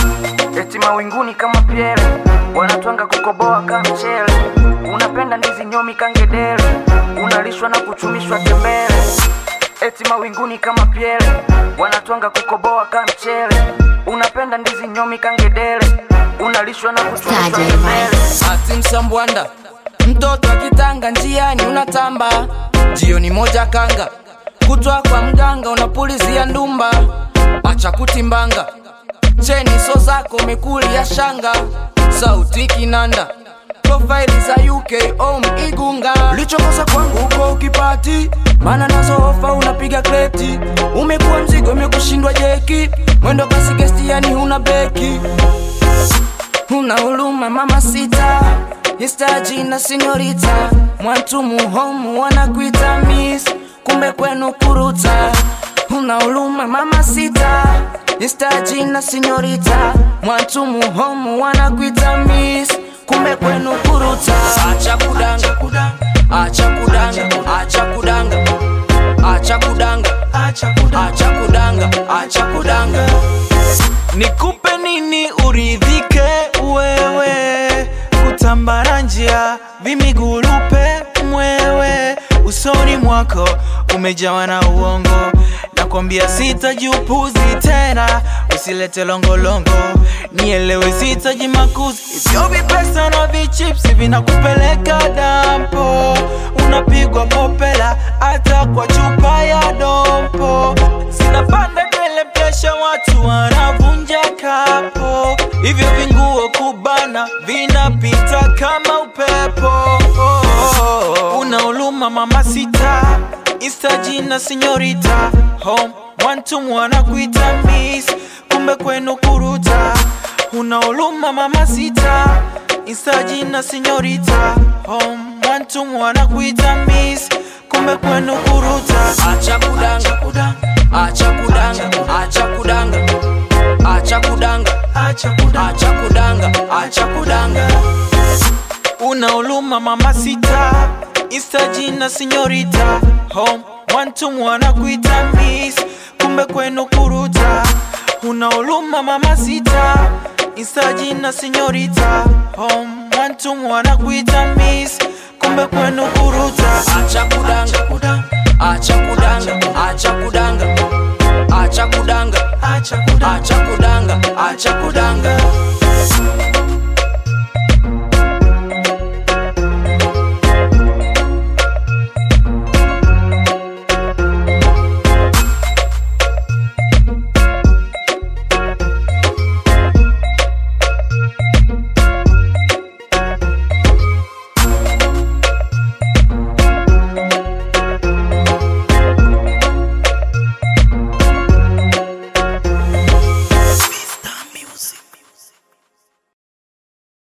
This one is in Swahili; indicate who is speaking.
Speaker 1: eti mawinguni kama pyele, wanatwanga kukoboa kama mchele. Unapenda ndizi nyomi kangedele, unalishwa na kuchumishwa tembele. Eti mawinguni kama pyele, wanatwanga kukoboa kama mchele. Unapenda ndizi nyomi kangedele, unalishwa na kuchumishwa tembele.
Speaker 2: Ati msambwanda, mtoto akitanga njiani unatamba. Jioni moja kanga, kutwa kwa mganga unapulizia ndumba. Acha kutimbanga, cheni so zako mekuli ya shanga. Sauti kinanda, profile za UK home Igunga. Lichokosa kwangu uko ukipati, mana nazo ofa unapiga kreti. Umekuwa mzigo umekushindwa jeki, mwendo kasi gesti yani huna beki. Una huluma mama sita, histaji na senyorita. Mwantumu home wanakuita miss, kumbe kwenu kuruta. Una huluma mama sita, histaji na senyorita. Mwantumu home wanakuita miss, kumbe kwenu kuruta. Acha kudanga, acha kudanga, acha kudanga, acha kudanga, acha kudanga, acha kudanga.
Speaker 3: Nikupe nini uridhike wewe, kutambara njia vimigurupe mwewe. Usoni mwako umejawa na uongo, nakwambia sitaji upuzi tena. Usilete longolongo, nielewe sitaji makuzi. Hivyo vipesa na vichipsi vinakupeleka dampo. Unapigwa popela hata kwa chupa ya dompo. Zinapanda tele mkesha watu wanavunja kapo. Hivyo vinguo kubana vinapita kama upepo. Una huluma mama sita, histaji na senyorita. Home wantumu wanakuita miss, kumbe kwenu kuruta. Una huluma mama sita, histaji na senyorita. Home wantumu wanakuita miss, kumbe kwenu kuruta.
Speaker 2: Acha kudanga, acha kudanga, acha kudanga, acha kudanga, acha kudanga, acha kudanga.
Speaker 3: Una huluma mama sita, histaji na senyorita. Home wantumu wanakuita miss, kumbe kwenu kuruta. Una huluma mama sita, histaji na senyorita. Home wantumu wanakuita miss, kumbe kwenu kuruta.
Speaker 2: Acha kudanga, acha kudanga, acha kudanga, acha kudanga, acha kudanga, acha kudanga.